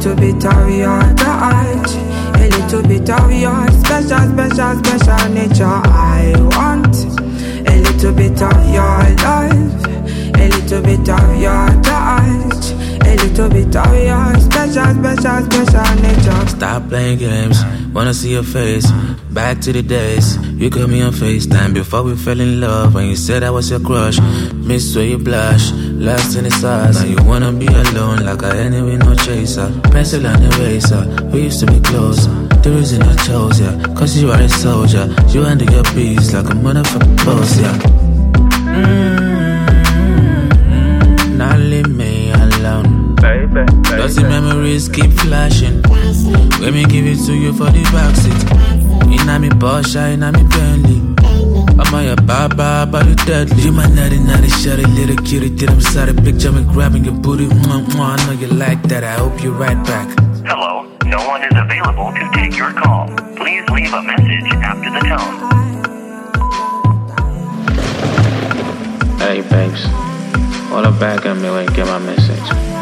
little bit of your touch, a little bit of your special nature. I want a little bit of your love, a little bit of your touch, a little bit of your special nature. Stop playing games, wanna see your face. Back to the days, you called me on FaceTime before we fell in love. When you said I was your crush, miss where you blush, lost in the stars. Now you wanna be alone like I ain't with no chaser. Pencil and eraser, we used to be close. The reason I chose ya, cause you are a soldier. You handle your beats like a motherfucking boss, yeah. Now leave me alone, baby. Dirty memories keep flashing. Let me give it to you for the backseat. Inna me Porsche, inna me Bentley. I'm on your baba, but you deadly. You my naughty shawty, little cutie. Did I'm sorry, picture me grabbing your booty. I know you like that, I hope you're right back. Hello, no one is available to take your call. Please leave a message after the tone. Hey babes, hold up back at me when you get my message.